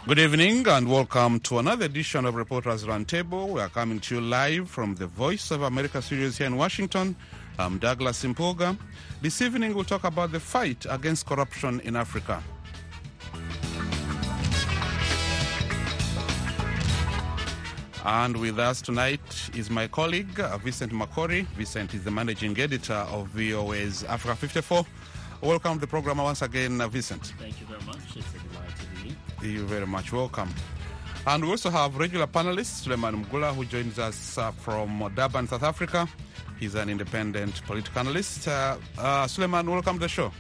Good evening and welcome to another edition of Reporters Roundtable. We are coming to you live from the Voice of America studios here in Washington. I'm Douglas Impoga. This evening we'll talk about the fight against corruption in Africa. And with us tonight is my colleague, Vincent Makori. Vincent is the managing editor of VOA's Africa 54. Welcome to the program once again, Vincent. Thank you very much. It's a delight to be here. You're very much welcome. And we also have regular panelist, Suleiman Mgula, who joins us from Durban, South Africa. He's an independent political analyst. Suleiman, welcome to the show.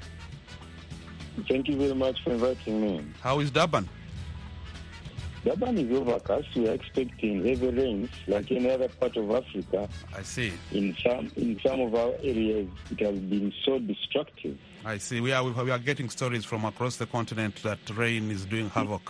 Thank you very much for inviting me. How is Durban? Durban is overcast. We are expecting heavy rains like any other part of Africa. I see. In some of our areas, it has been so destructive. I see. We are getting stories from across the continent that rain is doing havoc.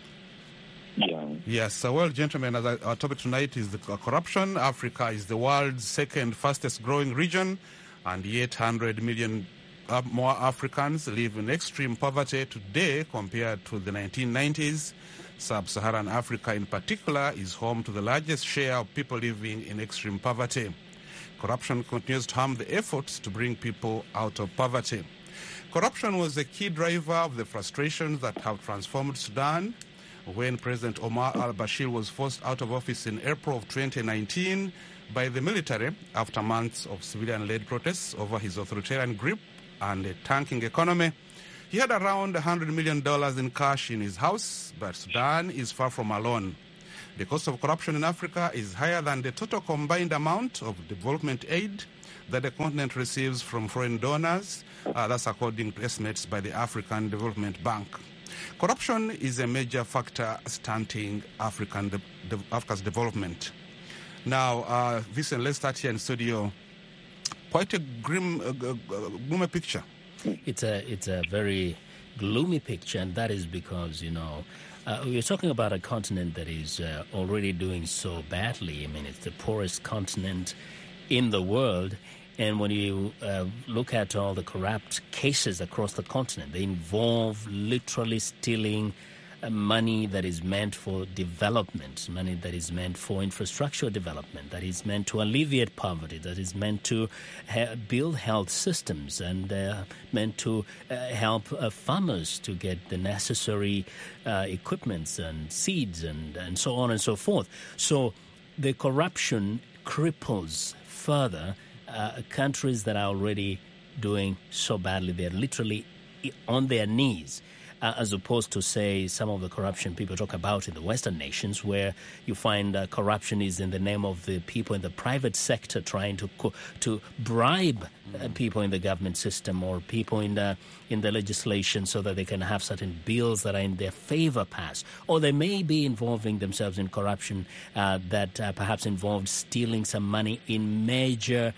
Yeah. Yes. Well, gentlemen, our topic tonight is the corruption. Africa is the world's second fastest growing region, and yet 100 million more Africans live in extreme poverty today compared to the 1990s. Sub-Saharan Africa in particular is home to the largest share of people living in extreme poverty. Corruption continues to harm the efforts to bring people out of poverty. Corruption was the key driver of the frustrations that have transformed Sudan. When President Omar al-Bashir was forced out of office in April of 2019 by the military after months of civilian-led protests over his authoritarian grip and a tanking economy, he had around $100 million in cash in his house, but Sudan is far from alone. The cost of corruption in Africa is higher than the total combined amount of development aid that the continent receives from foreign donors. That's according to estimates by the African Development Bank. Corruption is a major factor stunting Africa's development. Now, Vincent, let's start here in studio. Quite a gloomy picture. It's a very gloomy picture, and that is because, we're talking about a continent that is already doing so badly. I mean, it's the poorest continent in the world. And when you look at all the corrupt cases across the continent, they involve literally stealing money that is meant for development, money that is meant for infrastructure development, that is meant to alleviate poverty, that is meant to build health systems and meant to help farmers to get the necessary equipments and seeds and so on and so forth. So the corruption cripples further countries that are already doing so badly. They're literally on their knees. As opposed to, say, some of the corruption people talk about in the Western nations, where you find corruption is in the name of the people in the private sector trying to bribe people in the government system or people in the legislation so that they can have certain bills that are in their favor passed. Or they may be involving themselves in corruption that perhaps involved stealing some money in major,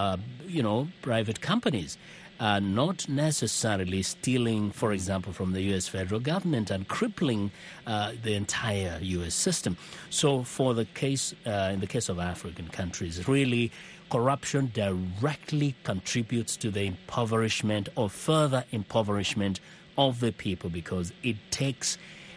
private companies. Not necessarily stealing, for example, from the U.S. federal government and crippling the entire U.S. system. So for the case, in the case of African countries, really corruption directly contributes to the impoverishment or further impoverishment of the people because it takes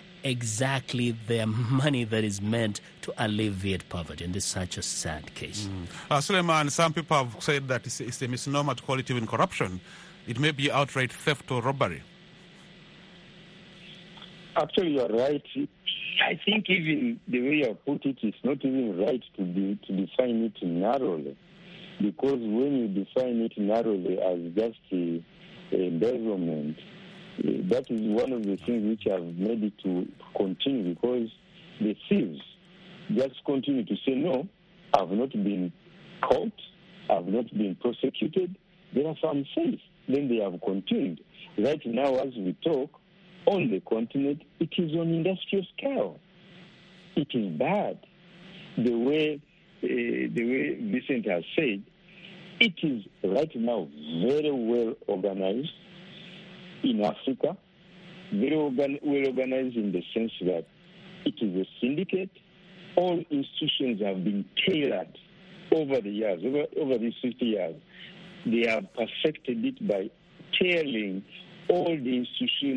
exactly the money that is meant to alleviate poverty. And this is such a sad case. Suleiman, some people have said that it's a misnomer to call it even corruption. It may be outright theft or robbery. Actually, you're right. I think even the way you put it, it's not even right to define it narrowly. Because when you define it narrowly as just embezzlement, that is one of the things which have made it to continue, because the thieves just continue to say, no, I've not been caught, I've not been prosecuted, therefore I'm safe. Then they have continued. Right now, as we talk, on the continent, it is on industrial scale. It is bad. The way Vincent has said, it is right now very well organized in Africa, very well organized in the sense that it is a syndicate. All institutions have been tailored over the years, over these 50 years. They have perfected it by tailoring all the institutions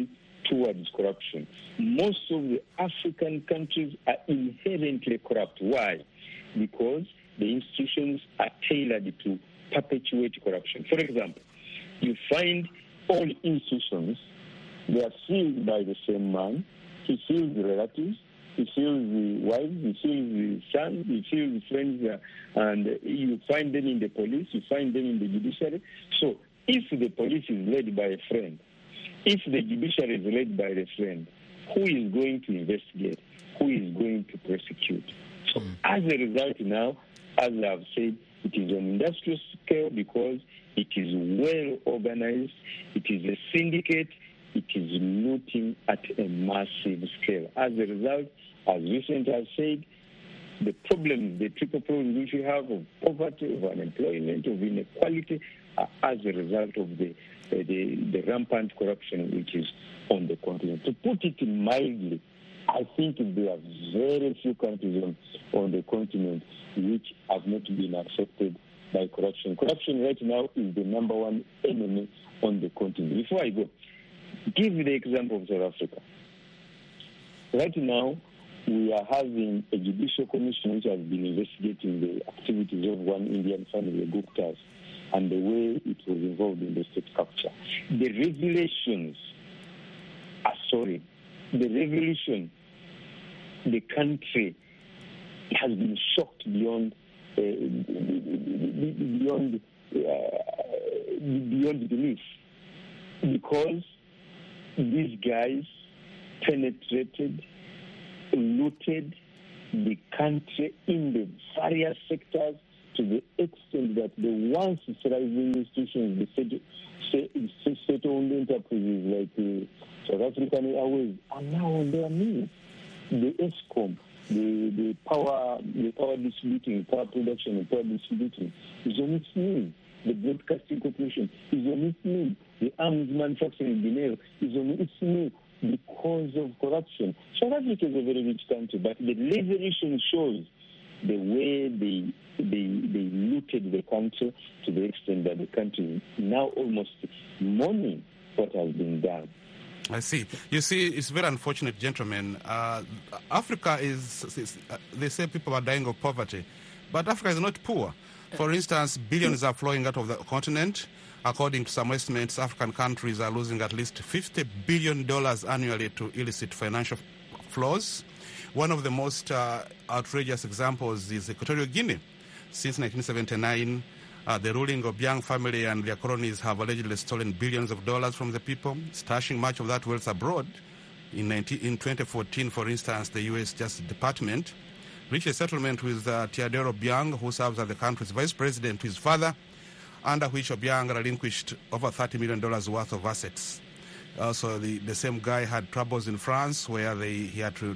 towards corruption. Most of the African countries are inherently corrupt. Why? Because the institutions are tailored to perpetuate corruption. For example, you find all institutions, they are filled by the same man. He fills the relatives, he fills the wives, he fills the sons, he fills the friends, and you find them in the police, you find them in the judiciary. So if the police is led by a friend, if the judiciary is led by a friend, who is going to investigate? Who is going to prosecute? So as a result now, as I've said, it is on industrial scale because it is well organized, it is a syndicate, it is looting at a massive scale. As a result, as Vincent has said, the problems, the triple problems which we have of poverty, of unemployment, of inequality, are as a result of the rampant corruption which is on the continent. To put it mildly, I think there are very few countries on the continent which have not been affected by corruption. Corruption right now is the number one enemy on the continent. Before I go, give the example of South Africa. Right now, we are having a judicial commission which has been investigating the activities of one Indian family, the Guptas, and the way it was involved in the state capture. The revelation, the country has been shocked beyond belief, because these guys penetrated, looted the country in the various sectors to the extent that the once thriving institutions, the state-owned enterprises like South African Airways, are now on their knees. The ESCOM, the power distributing, power production and power distributing is on its knees. The Broadcasting Corporation is on its knees. The arms manufacturing Guinea is on its knees because of corruption. South Africa is a very rich country, but the revelation shows the way they looted the country to the extent that the country is now almost mourning what has been done. I see. You see, it's very unfortunate, gentlemen. Africa they say people are dying of poverty, but Africa is not poor. For instance, billions are flowing out of the continent. According to some estimates, African countries are losing at least $50 billion annually to illicit financial flows. One of the most outrageous examples is Equatorial Guinea. Since 1979, the ruling Obiang family and their cronies have allegedly stolen billions of dollars from the people, stashing much of that wealth abroad. In 2014, for instance, the U.S. Justice Department reached a settlement with Teodoro Obiang, who serves as the country's vice president, to his father, under which Obiang relinquished over $30 million worth of assets. Also, the same guy had troubles in France where the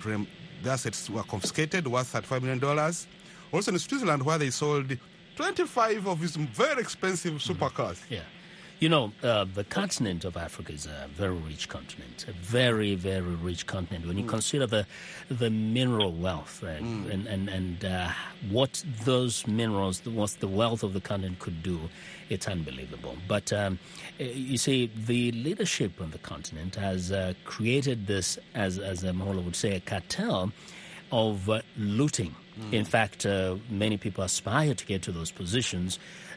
assets were confiscated worth $35 million. Also in Switzerland, where they sold 25 of his very expensive supercars. Yeah. You know, the continent of Africa is a very rich continent, a very, very rich continent. When you consider the mineral wealth and what those minerals, what the wealth of the continent could do, it's unbelievable. But you see, the leadership on the continent has created this, as Maholo would say, a cartel of looting. In fact, many people aspire to get to those positions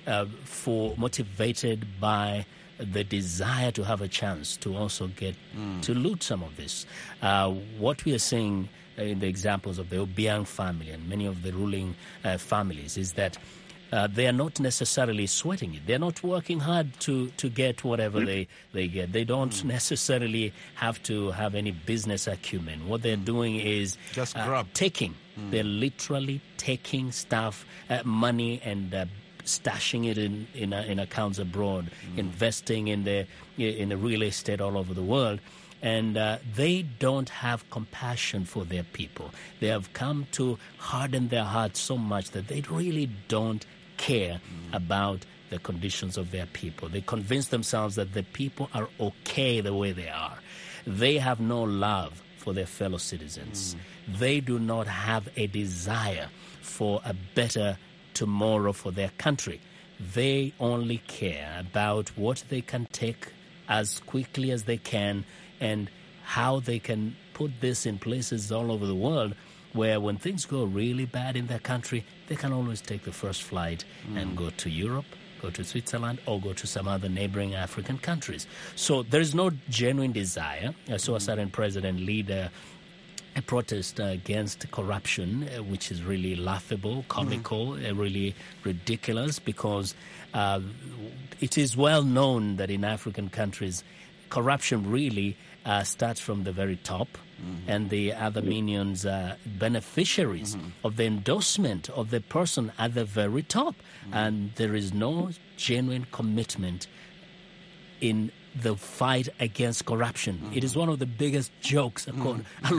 motivated by the desire to have a chance to also get to loot some of this. What we are seeing in the examples of the Obiang family and many of the ruling families is that they are not necessarily sweating it. They're not working hard to get whatever they get. They don't necessarily have to have any business acumen. What they're doing is just grab. Taking. They're literally taking stuff, money, and stashing it in accounts abroad, investing in the real estate all over the world. And they don't have compassion for their people. They have come to harden their hearts so much that they really don't care about the conditions of their people. They convince themselves that the people are okay the way they are. They have no love for their fellow citizens. They do not have a desire for a better tomorrow for their country. They only care about what they can take as quickly as they can and how they can put this in places all over the world where when things go really bad in their country, they can always take the first flight and go to Europe, go to Switzerland, or go to some other neighboring African countries. So there is no genuine desire. I saw a certain president lead a protest against corruption, which is really laughable, comical, really ridiculous, because it is well known that in African countries, corruption really starts from the very top, and the other minions are beneficiaries of the endorsement of the person at the very top. And there is no genuine commitment in the fight against corruption. It is one of the biggest jokes across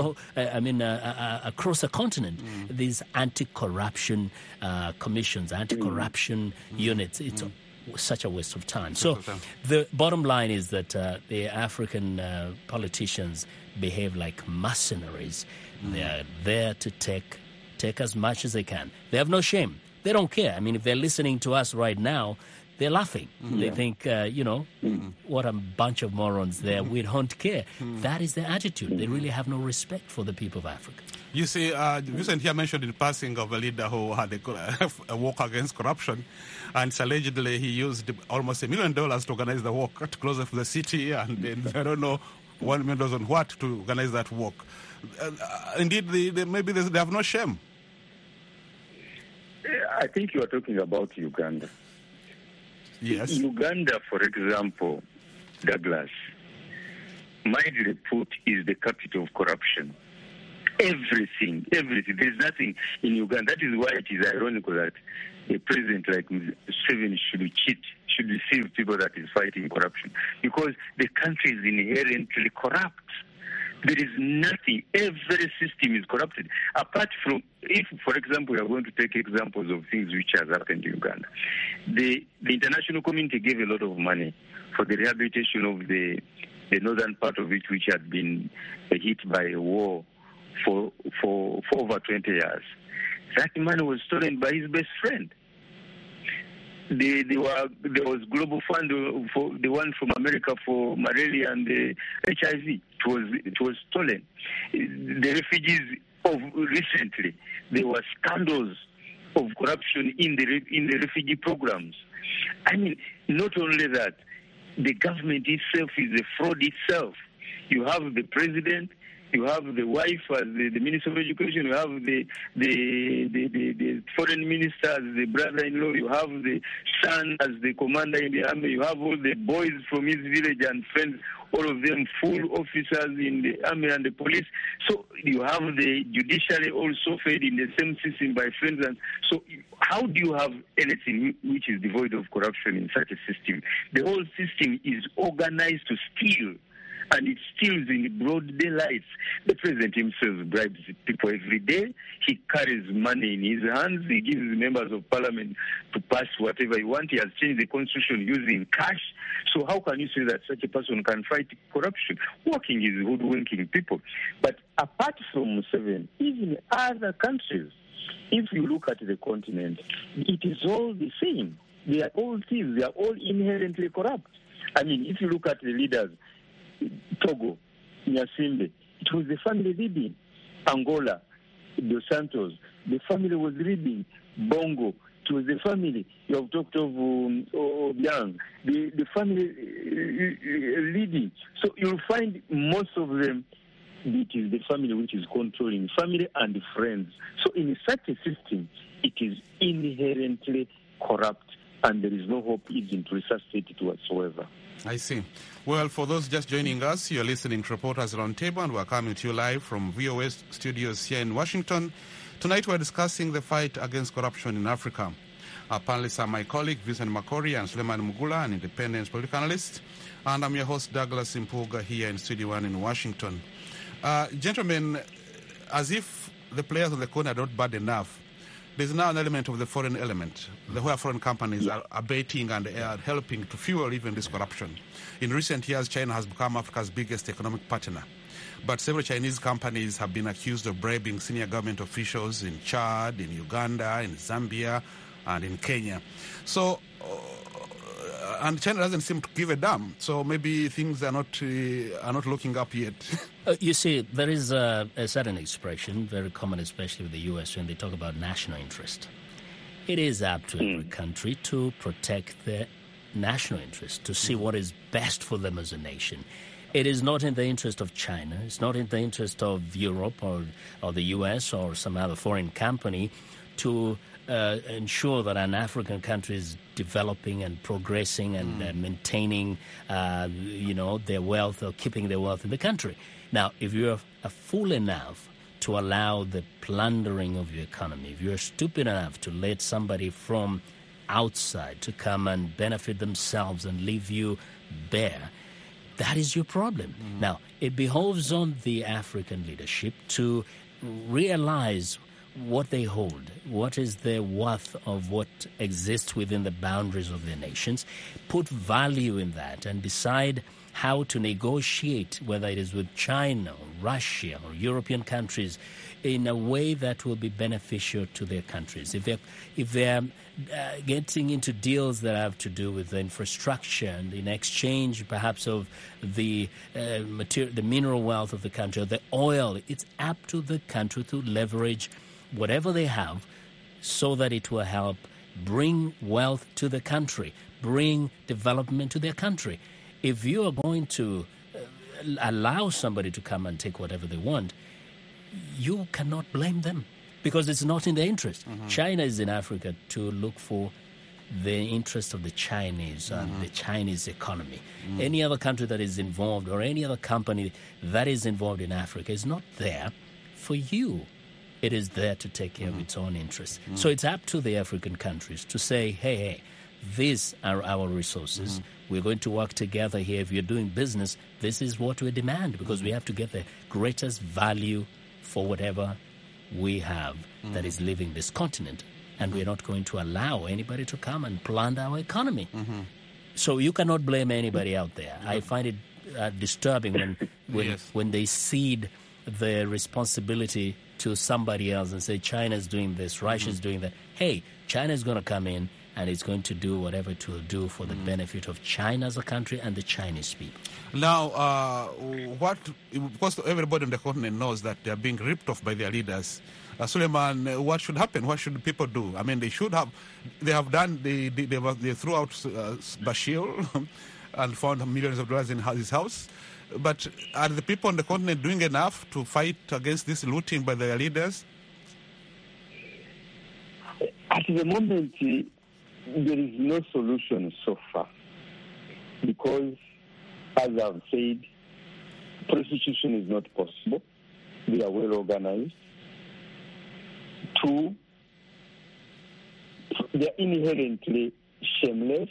the continent. These anti-corruption commissions, anti-corruption units, it's such a waste of time. So the bottom line is that the African politicians behave like mercenaries. They are there to take as much as they can. They have no shame. They don't care. I mean, if they're listening to us right now, they're laughing. They think, what a bunch of morons there. We don't care. That is their attitude. They really have no respect for the people of Africa. You see, Vincent here mentioned in passing of a leader who had a walk against corruption, and allegedly he used almost $1 million to organize the walk to close off the city, and then, I don't know, $1 million on what to organize that walk. Indeed, maybe they have no shame. I think you are talking about Uganda. Yes. Uganda, for example, Douglas, mildly put, is the capital of corruption. Everything. There's nothing in Uganda. That is why it is ironical that a president like Museveni should deceive people that is fighting corruption, because the country is inherently corrupt. There is nothing. Every system is corrupted. Apart from, if, for example, we are going to take examples of things which has happened in Uganda. The international community gave a lot of money for the rehabilitation of the northern part of it, which had been hit by a war for over 20 years. That money was stolen by his best friend. There was Global Fund for the one from America for malaria and HIV. It was stolen. The refugees of recently, there were scandals of corruption in the refugee programs. I mean, not only that, the government itself is a fraud itself. You have the president, you have the wife as the Minister of Education, you have the foreign minister as the brother-in-law, you have the son as the commander in the army, you have all the boys from his village and friends, all of them full officers in the army and the police. So you have the judiciary also fed in the same system by friends. And so how do you have anything which is devoid of corruption in such a system? The whole system is organized to steal. And it steals in broad daylight. The president himself bribes people every day. He carries money in his hands. He gives members of parliament to pass whatever he wants. He has changed the constitution using cash. So how can you say that such a person can fight corruption? Working is hoodwinking people. But apart from Museveni, even other countries, if you look at the continent, it is all the same. They are all thieves. They are all inherently corrupt. I mean, if you look at the leaders, Togo, Nyasimbe, it was the family leading. Angola, Dos Santos, the family was leading. Bongo, it was the family. You have talked of Obiang, the family leading. So you'll find most of them, it is the family which is controlling, family and friends. So in such a system, it is inherently corrupt, and there is no hope even to resuscitate it whatsoever. I see. Well, for those just joining us, you're listening to Reporters Roundtable, and we're coming to you live from VOA studios here in Washington. Tonight we're discussing the fight against corruption in Africa. Our panelists are my colleague Vincent Makori and Suleiman Mugula, an independent political analyst, and I'm your host Douglas Impuga here in Studio 1 in Washington. Gentlemen, as if the players on the corner are not bad enough, there's now an element of the foreign element, where foreign companies are abating and are helping to fuel even this corruption. In recent years, China has become Africa's biggest economic partner. But several Chinese companies have been accused of bribing senior government officials in Chad, in Uganda, in Zambia, and in Kenya. So and China doesn't seem to give a damn. So maybe things are not looking up yet. You see, there is a certain expression, very common, especially with the U.S., when they talk about national interest. It is up to every country to protect their national interest, to see what is best for them as a nation. It is not in the interest of China. It's not in the interest of Europe or the U.S. or some other foreign company to ensure that an African country is developing and progressing and maintaining, their wealth or keeping their wealth in the country. Now, if you're a fool enough to allow the plundering of your economy, if you're stupid enough to let somebody from outside to come and benefit themselves and leave you bare, that is your problem. Now, it behoves on the African leadership to realize what they hold, what is the worth of what exists within the boundaries of their nations, put value in that and decide how to negotiate, whether it is with China or Russia or European countries, in a way that will be beneficial to their countries. If they're getting into deals that have to do with the infrastructure and in exchange perhaps of the mineral wealth of the country, or the oil, it's up to the country to leverage whatever they have so that it will help bring wealth to the country, bring development to their country. If you are going to allow somebody to come and take whatever they want, you cannot blame them because it's not in their interest. China is in Africa to look for the interest of the Chinese and the Chinese economy. Any other country that is involved or any other company that is involved in Africa is not there for you. It is there to take care of its own interests. So it's up to the African countries to say, hey, these are our resources. We're going to work together here. If you're doing business, this is what we demand because we have to get the greatest value for whatever we have that is leaving this continent. And we're not going to allow anybody to come and plunder our economy. So you cannot blame anybody out there. I find it disturbing when they cede the responsibility to somebody else and say China's doing this, Russia's doing that. Hey, China's going to come in and it's going to do whatever it will do for the benefit of China as a country and the Chinese people. Now, because everybody on the continent knows that they are being ripped off by their leaders, Suleiman, what should happen? What should people do? I mean, they threw out Bashir and found millions of dollars in his house. But are the people on the continent doing enough to fight against this looting by their leaders? At the moment, there is no solution so far because, as I've said, prostitution is not possible. They are well organized. 2, they are inherently shameless.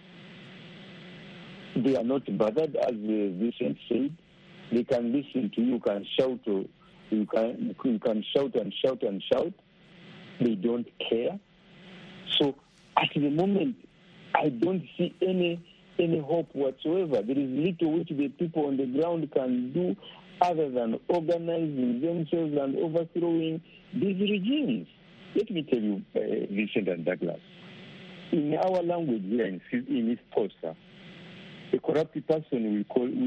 They are not bothered, as Vincent said. They can listen to you, can shout, you can shout and shout and shout. They don't care. So at the moment, I don't see any hope whatsoever. There is little which the people on the ground can do other than organizing themselves and overthrowing these regimes. Let me tell you, Vincent and Douglas, in our language here in East Coast, a corrupt person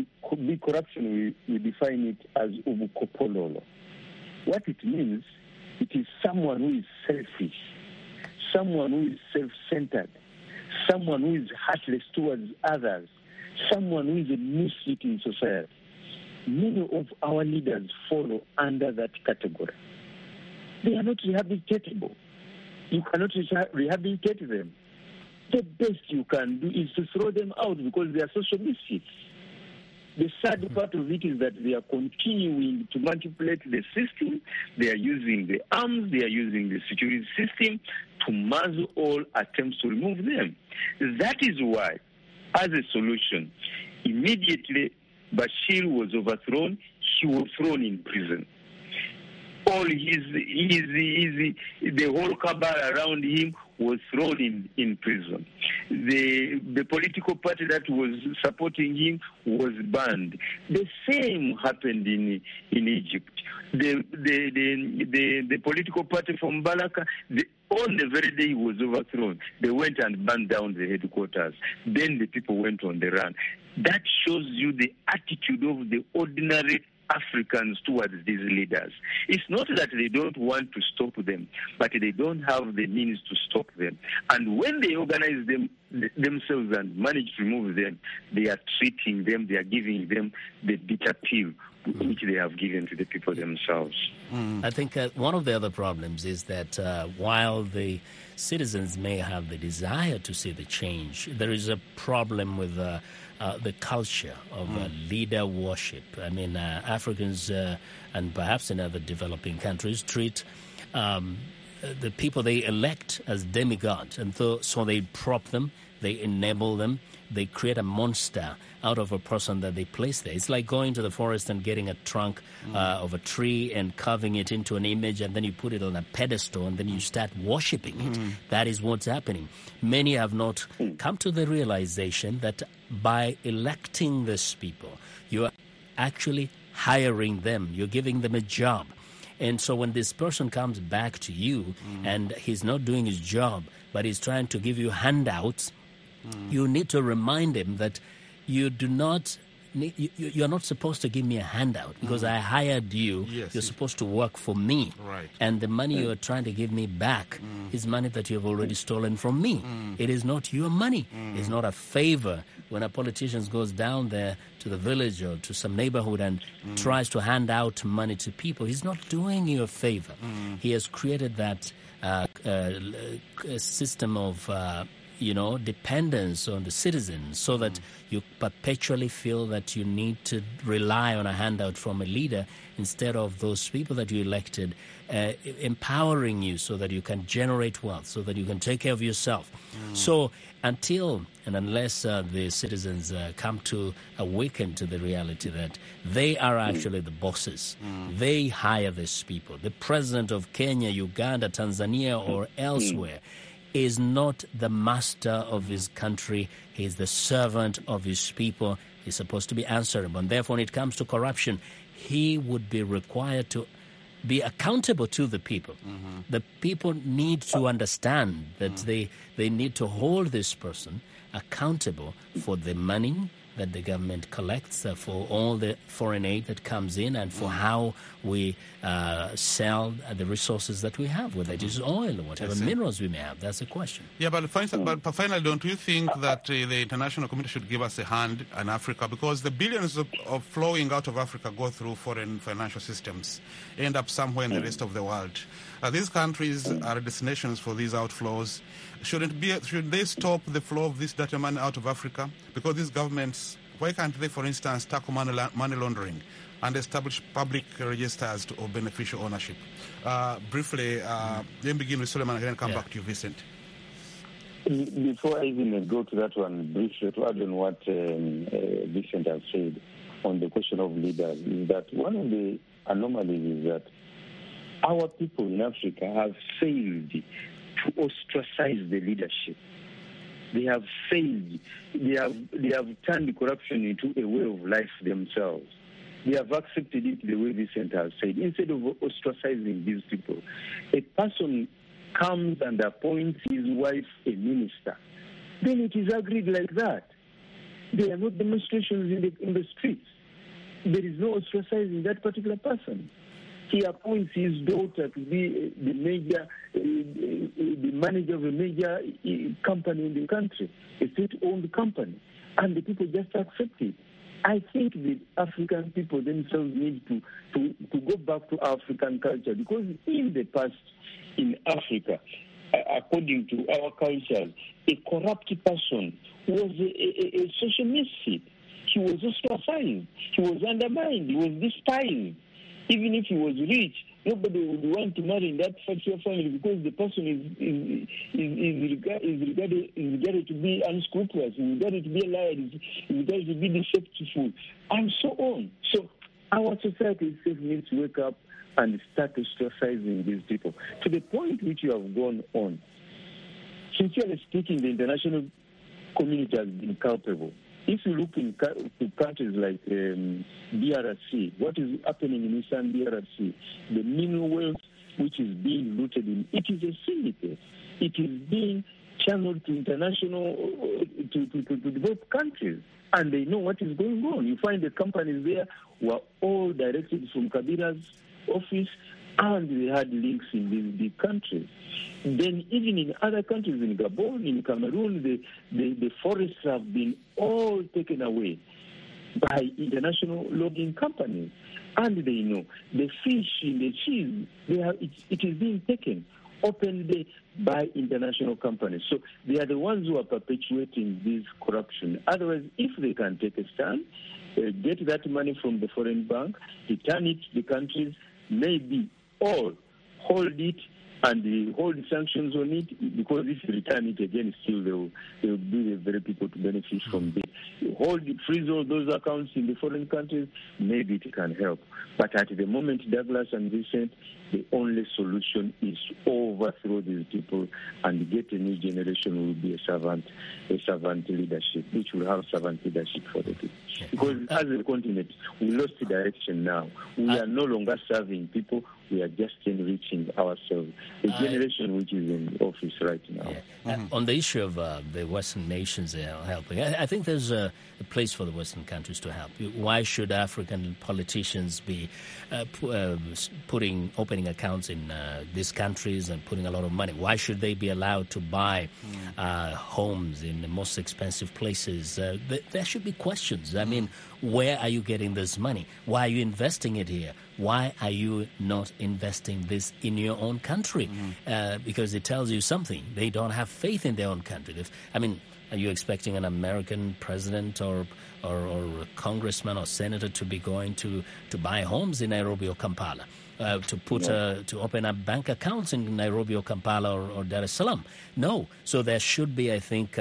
we define it as ubukopololo. What it means, it is someone who is selfish, someone who is self-centered, someone who is heartless towards others, someone who is a misfit in society. Many of our leaders follow under that category. They are not rehabilitatable. You cannot rehabilitate them. The best you can do is to throw them out because they are social misfits. The sad part of it is that they are continuing to manipulate the system. They are using the arms, they are using the security system to muzzle all attempts to remove them. That is why, as a solution, immediately Bashir was overthrown, he was thrown in prison. All the whole cabal around him was thrown in prison. The political party that was supporting him was banned. The same happened in Egypt. The political party from Balaka, On the very day he was overthrown, they went and burned down the headquarters. Then the people went on the run. That shows you the attitude of the ordinary Africans towards these leaders. It's not that they don't want to stop them, but they don't have the means to stop them. And when they organize themselves and manage to remove them, they are treating them, they are giving them the bitter pill which they have given to the people themselves. I think one of the other problems is that while the citizens may have the desire to see the change, there is a problem with the culture of leader worship. I mean, Africans and perhaps in other developing countries treat the people they elect as demigods, and so they prop them, they enable them, they create a monster out of a person that they place there. It's like going to the forest and getting a trunk of a tree and carving it into an image, and then you put it on a pedestal, and then you start worshipping it. That is what's happening. Many have not come to the realization that by electing these people, you are actually hiring them. You're giving them a job. And so when this person comes back to you and he's not doing his job, but he's trying to give you handouts, you need to remind him that you do not you're not supposed to give me a handout because I hired you. Yes, you're supposed to work for me. Right. And the money you're trying to give me back is money that you've already stolen from me. It is not your money. It's not a favor. When a politician goes down there to the village or to some neighborhood and tries to hand out money to people, he's not doing you a favor. He has created that system of dependence on the citizens so that you perpetually feel that you need to rely on a handout from a leader instead of those people that you elected empowering you so that you can generate wealth, so that you can take care of yourself. So until and unless the citizens come to awaken to the reality that they are actually the bosses, they hire these people. The president of Kenya, Uganda, Tanzania, or elsewhere is not the master of his country. He is the servant of his people. He's supposed to be answerable. And therefore, when it comes to corruption, he would be required to be accountable to the people. The people need to understand that they need to hold this person accountable for the money that the government collects, for all the foreign aid that comes in, and for how we sell the resources that we have, whether it is oil or whatever minerals we may have. That's the question. Yeah, but finally, don't you think that the international community should give us a hand in Africa? Because the billions of flowing out of Africa go through foreign financial systems, end up somewhere in the rest of the world. These countries are destinations for these outflows. Should they stop the flow of this dirty money out of Africa? Because these governments, why can't they, for instance, tackle money laundering and establish public registers of beneficial ownership? Briefly, let me begin with Suleiman and then come back to you, Vincent. Before I even go to that one, briefly to add on what Vincent has said on the question of leaders, is that one of the anomalies is that our people in Africa have failed to ostracize the leadership. They have failed. They have turned corruption into a way of life themselves. They have accepted it the way Vincent has said. Instead of ostracizing these people, a person comes and appoints his wife a minister. Then it is agreed like that. There are no demonstrations in the streets. There is no ostracizing that particular person. He appoints his daughter to be the manager of a major company in the country, a state-owned company, and the people just accept it. I think the African people themselves need to go back to African culture, because in the past in Africa, according to our culture, a corrupt person was a social misfit. He was ostracized. He was undermined. He was despised. Even if he was rich, nobody would want to marry in that particular family because the person is regarded to be unscrupulous, is regarded to be a liar, is regarded to be deceitful, and so on. So our society itself needs to wake up and start ostracizing these people. To the point which you have gone on, sincerely speaking, the international community has been culpable. If you look to countries like DRC, what is happening in Eastern DRC, the mineral wealth, which is being looted in, it is a syndicate. It is being channeled to international, to both countries. And they know what is going on. You find the companies there were all directed from Kabila's office, and they had links in these big countries. Then even in other countries, in Gabon, in Cameroon, the forests have been all taken away by international logging companies. And they know the fish, the cheese, it is being taken openly by international companies. So they are the ones who are perpetuating this corruption. Otherwise, if they can take a stand, get that money from the foreign bank, return it to the countries, maybe all hold it and hold sanctions on it, because if you return it again, still they will be the very people to benefit from it. Hold it, freeze all those accounts in the foreign countries, maybe it can help. But at the moment, Douglas and Vincent, the only solution is to overthrow these people and get a new generation who will be a servant leadership, which will have servant leadership for the people. Because as a continent, we lost the direction now. We are no longer serving people. We are just enriching ourselves. The generation which is in office right now. Yeah. On the issue of the Western nations helping, I think there's a place for the Western countries to help. Why should African politicians be opening accounts in these countries and putting a lot of money? Why should they be allowed to buy homes in the most expensive places? There should be questions. I mean, where are you getting this money? Why are you investing it here? Why are you not investing this in your own country? Because it tells you something. They don't have faith in their own country. Are you expecting an American president or a congressman or senator to be going to buy homes in Nairobi or Kampala? To open up bank accounts in Nairobi or Kampala or Dar es Salaam? No. So there should be, I think,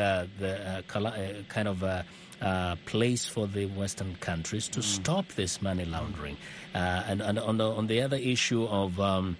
place for the Western countries to stop this money laundering. And on the other issue of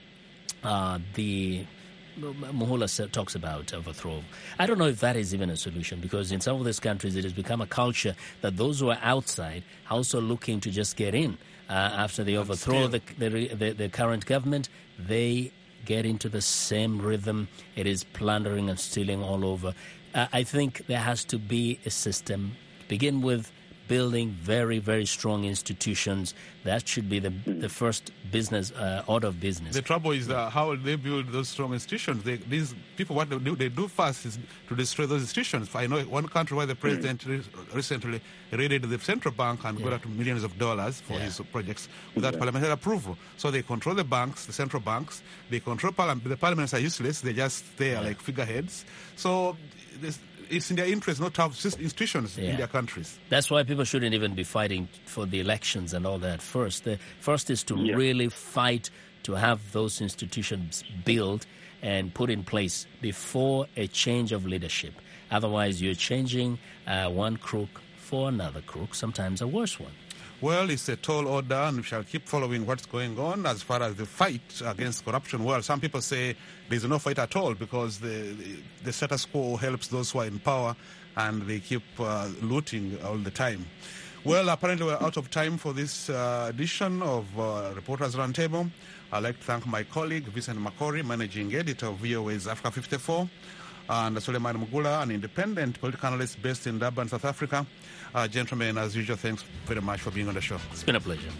the Muhula talks about overthrow. I don't know if that is even a solution, because in some of these countries it has become a culture that those who are outside are also looking to just get in. After they overthrow the current government, they get into the same rhythm. It is plundering and stealing all over. I think there has to be a system. Begin with building very, very strong institutions. That should be the first business order of business. The trouble is how they build those strong institutions. These people, what they do first is to destroy those institutions. I know one country where the president recently raided the central bank and got up to millions of dollars for his projects without parliamentary approval. So they control the banks, the central banks. They control parliament. The parliaments are useless. They're just there like figureheads. So it's in their interest not to have institutions in their countries. That's why people shouldn't even be fighting for the elections and all that first. The first is to really fight to have those institutions built and put in place before a change of leadership. Otherwise, you're changing one crook for another crook, sometimes a worse one. Well, it's a tall order, and we shall keep following what's going on as far as the fight against corruption. Well, some people say there's no fight at all because the status quo helps those who are in power, and they keep looting all the time. Well, apparently we're out of time for this edition of Reporters Roundtable. I'd like to thank my colleague, Vincent Makori, Managing Editor of VOA's Africa 54, and Suleiman Mugula, an independent political analyst based in Durban, South Africa. Gentlemen, as usual, thanks very much for being on the show. It's been a pleasure.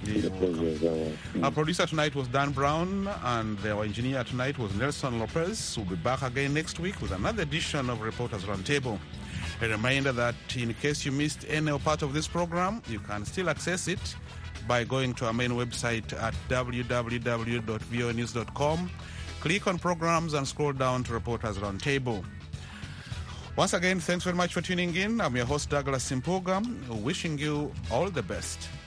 Our producer tonight was Dan Brown, and our engineer tonight was Nelson Lopez. We'll be back again next week with another edition of Reporters Roundtable. A reminder that in case you missed any part of this program, you can still access it by going to our main website at www.voanews.com. Click on programs and scroll down to Reporters Roundtable. Once again, thanks very much for tuning in. I'm your host, Douglas Simpuga, wishing you all the best.